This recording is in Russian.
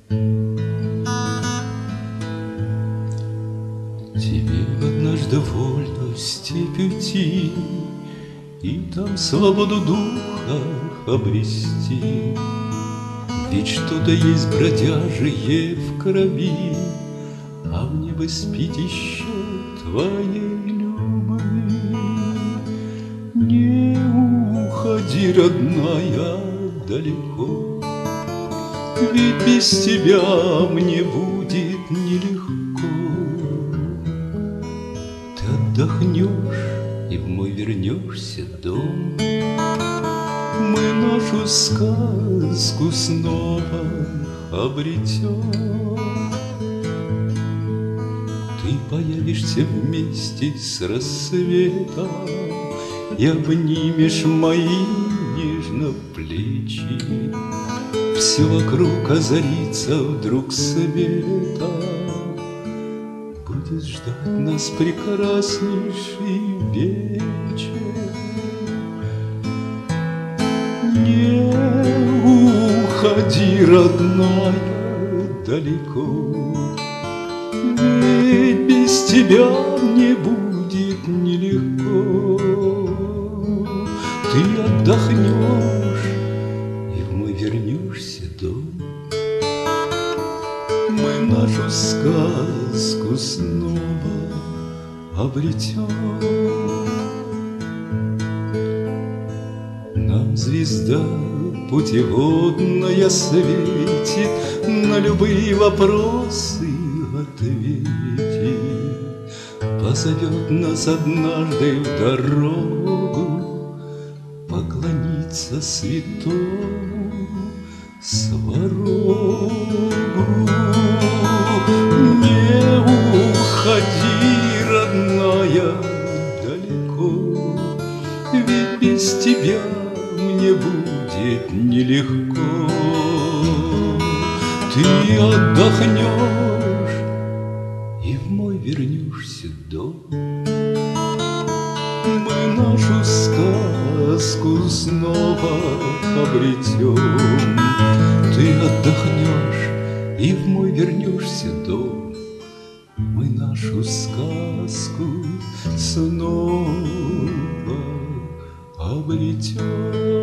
Тебе однажды вольно в степь уйти и там свободу духа обрести. Ведь что-то есть бродяжие в крови, а мне бы спить еще твоей любви. Не уходи, родная, далеко, ведь без тебя мне будет нелегко. Ты отдохнешь и в мой вернешься дом. Мы нашу сказку снова обретем. Ты появишься вместе с рассветом и обнимешь мои нежно плечи. Все вокруг озарится вдруг светом, будет ждать нас прекраснейший вечер. Не уходи, родная, далеко, ведь без тебя мне будет нелегко. Ты отдохнешь и в мой вернешься дом. Мы нашу сказку снова обретем. Нам звезда путеводная светит, на любые вопросы ответит. Позовет нас однажды в дорогу поклониться святому Сварогу. Не уходи, родная, далеко, ведь без тебя мне будет нелегко. Ты отдохнешь и в мой вернешься дом. Мы нашу сказку снова обретем. Ты отдохнешь и в мой вернешься дом. Мы нашу сказку снова обретем.